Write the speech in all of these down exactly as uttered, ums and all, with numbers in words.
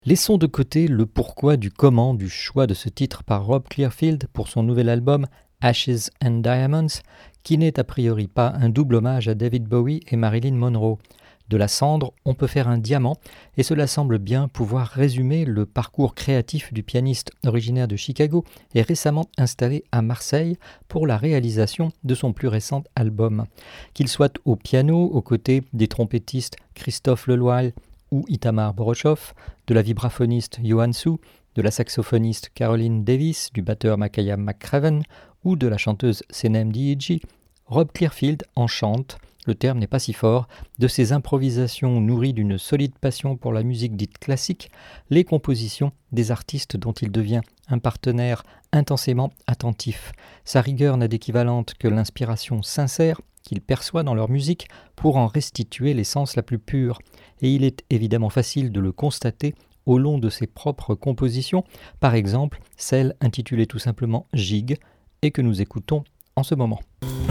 Laissons de côté le pourquoi du comment du choix de ce titre par Rob Clearfield pour son nouvel album Ashes and Diamonds, qui n'est a priori pas un double hommage à David Bowie et Marilyn Monroe. De la cendre, on peut faire un diamant, et cela semble bien pouvoir résumer le parcours créatif du pianiste originaire de Chicago et récemment installé à Marseille pour la réalisation de son plus récent album. Qu'il soit au piano, aux côtés des trompettistes Christophe Leloil ou Itamar Borochov, de la vibraphoniste Johan Su, de la saxophoniste Caroline Davis, du batteur Makaya McCraven ou de la chanteuse Senem Diidji, Rob Clearfield enchante, le terme n'est pas si fort, de ses improvisations nourries d'une solide passion pour la musique dite classique, les compositions des artistes dont il devient un partenaire intensément attentif. Sa rigueur n'a d'équivalente que l'inspiration sincère qu'il perçoit dans leur musique pour en restituer l'essence la plus pure. Et il est évidemment facile de le constater au long de ses propres compositions, par exemple celle intitulée tout simplement Gigue, et que nous écoutons en ce moment.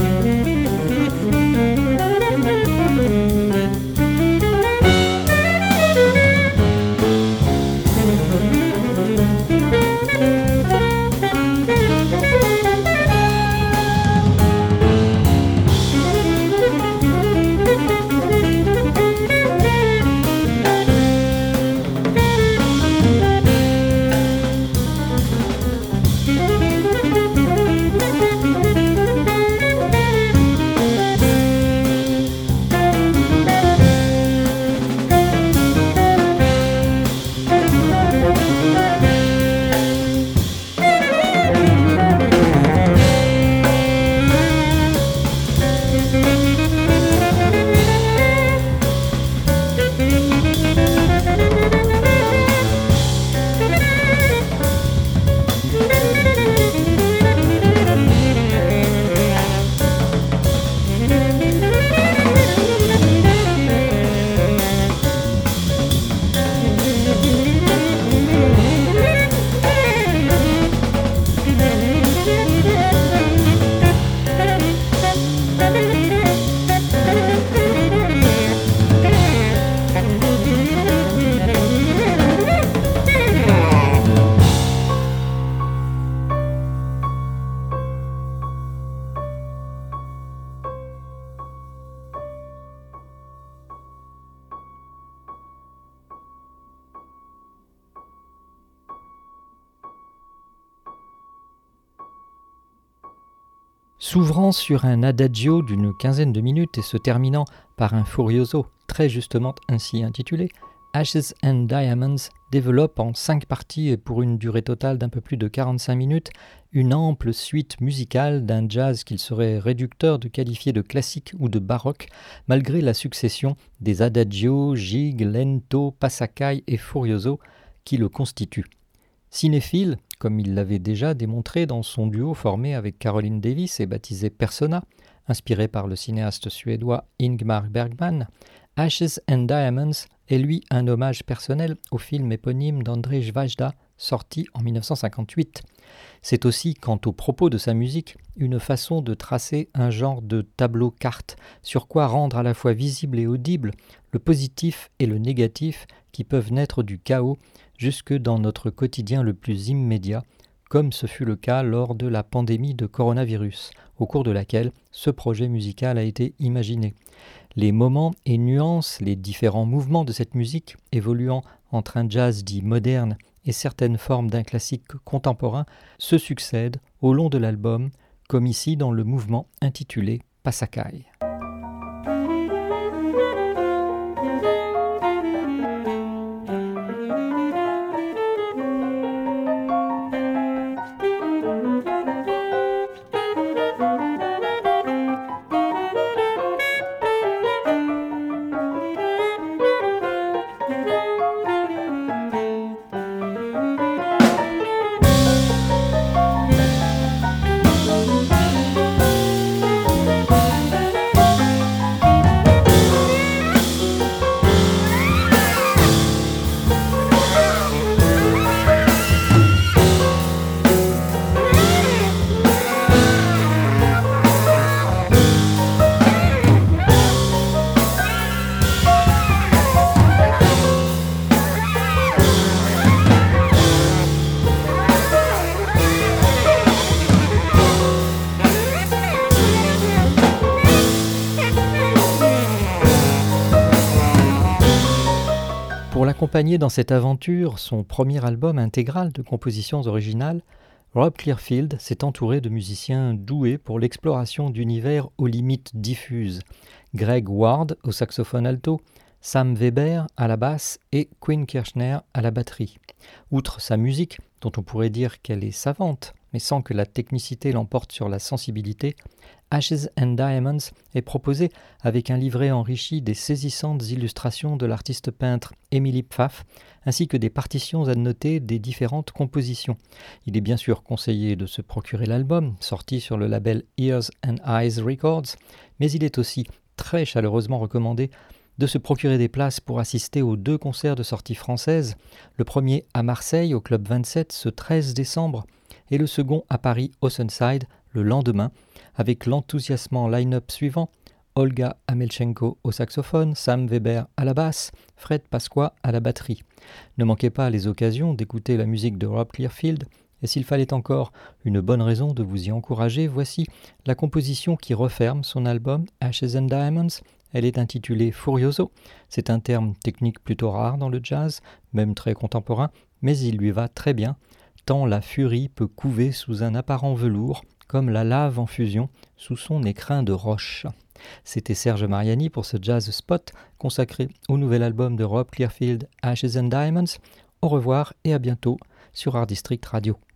S'ouvrant sur un adagio d'une quinzaine de minutes et se terminant par un furioso très justement ainsi intitulé, Ashes and Diamonds développe en cinq parties et pour une durée totale d'un peu plus de quarante-cinq minutes une ample suite musicale d'un jazz qu'il serait réducteur de qualifier de classique ou de baroque, malgré la succession des adagios, gigue, lento, passacaille et furioso qui le constituent. Cinéphile, comme il l'avait déjà démontré dans son duo formé avec Caroline Davis et baptisé Persona, inspiré par le cinéaste suédois Ingmar Bergman, Ashes and Diamonds est lui un hommage personnel au film éponyme d'Andrzej Wajda, sorti en dix-neuf cent cinquante-huit. C'est aussi, quant au propos de sa musique, une façon de tracer un genre de tableau-carte, sur quoi rendre à la fois visible et audible le positif et le négatif qui peuvent naître du chaos jusque dans notre quotidien le plus immédiat, comme ce fut le cas lors de la pandémie de coronavirus, au cours de laquelle ce projet musical a été imaginé. Les moments et nuances, les différents mouvements de cette musique, évoluant entre un jazz dit moderne et certaines formes d'un classique contemporain, se succèdent au long de l'album, comme ici dans le mouvement intitulé Passacaille. accompagné dans cette aventure son premier album intégral de compositions originales, Rob Clearfield s'est entouré de musiciens doués pour l'exploration d'univers aux limites diffuses. Greg Ward au saxophone alto, Sam Weber à la basse et Quinn Kirchner à la batterie. Outre sa musique, dont on pourrait dire qu'elle est savante, mais sans que la technicité l'emporte sur la sensibilité, Ashes and Diamonds est proposé avec un livret enrichi des saisissantes illustrations de l'artiste peintre Emily Pfaff, ainsi que des partitions annotées des différentes compositions. Il est bien sûr conseillé de se procurer l'album, sorti sur le label Ears and Eyes Records, mais il est aussi très chaleureusement recommandé de se procurer des places pour assister aux deux concerts de sortie française, le premier à Marseille au Club vingt-sept ce treize décembre et le second à Paris Oceanside le lendemain, avec l'enthousiasmant line-up suivant: Olga Amelchenko au saxophone, Sam Weber à la basse, Fred Pasqua à la batterie. Ne manquez pas les occasions d'écouter la musique de Rob Clearfield, et s'il fallait encore une bonne raison de vous y encourager, voici la composition qui referme son album Ashes and Diamonds. Elle est intitulée Furioso. C'est un terme technique plutôt rare dans le jazz, même très contemporain, mais il lui va très bien, tant la furie peut couver sous un apparent velours, comme la lave en fusion sous son écrin de roche. C'était Serge Mariani pour ce Jazz Spot consacré au nouvel album de Rob Clearfield, Ashes and Diamonds. Au revoir et à bientôt sur Art District Radio.